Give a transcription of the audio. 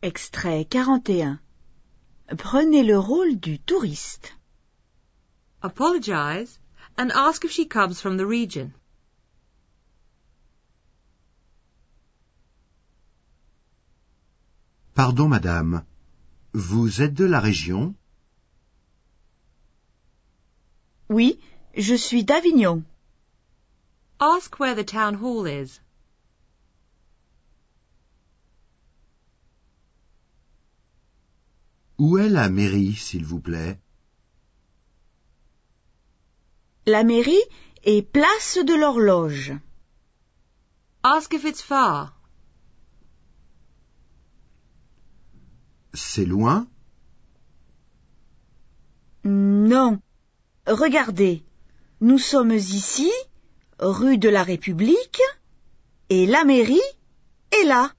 Extrait 41. Prenez le rôle du touriste. Apologize and ask if she comes from the region. Pardon, madame. Vous êtes de la région? Oui, je suis d'Avignon. Ask where the town hall is. Où est la mairie, s'il vous plaît? La mairie est place de l'Horloge. Ask if it's far. C'est loin? Non. Regardez, nous sommes ici, rue de la République, et la mairie est là.